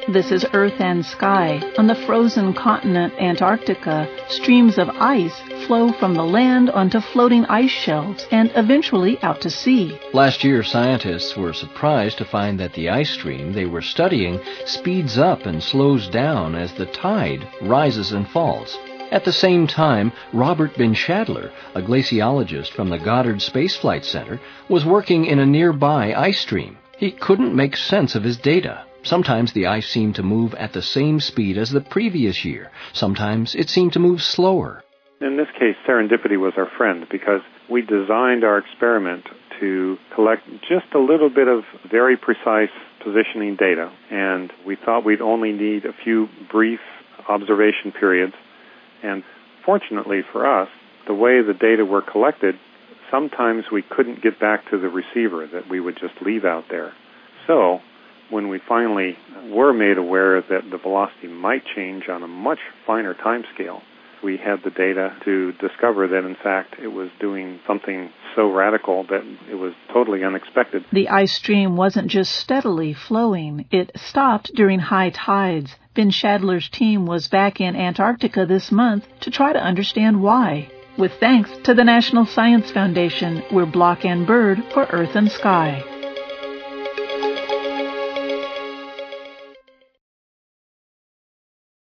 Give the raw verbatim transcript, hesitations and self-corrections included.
This is Earth and Sky. On the frozen continent Antarctica, streams of ice flow from the land onto floating ice shelves and eventually out to sea. Last year, scientists were surprised to find that the ice stream they were studying speeds up and slows down as the tide rises and falls. At the same time, Robert Bin Shadler, a glaciologist from the Goddard Space Flight Center, was working in a nearby ice stream. He couldn't make sense of his data. Sometimes the ice seemed to move at the same speed as the previous year. Sometimes it seemed to move slower. In this case, serendipity was our friend because we designed our experiment to collect just a little bit of very precise positioning data, and we thought we'd only need a few brief observation periods. And fortunately for us, the way the data were collected, sometimes we couldn't get back to the receiver that we would just leave out there. So when we finally were made aware that the velocity might change on a much finer time scale, we had the data to discover that, in fact, it was doing something so radical that it was totally unexpected. The ice stream wasn't just steadily flowing. It stopped during high tides. Bin Shadler's team was back in Antarctica this month to try to understand why. With thanks to the National Science Foundation, we're Block and Bird for Earth and Sky.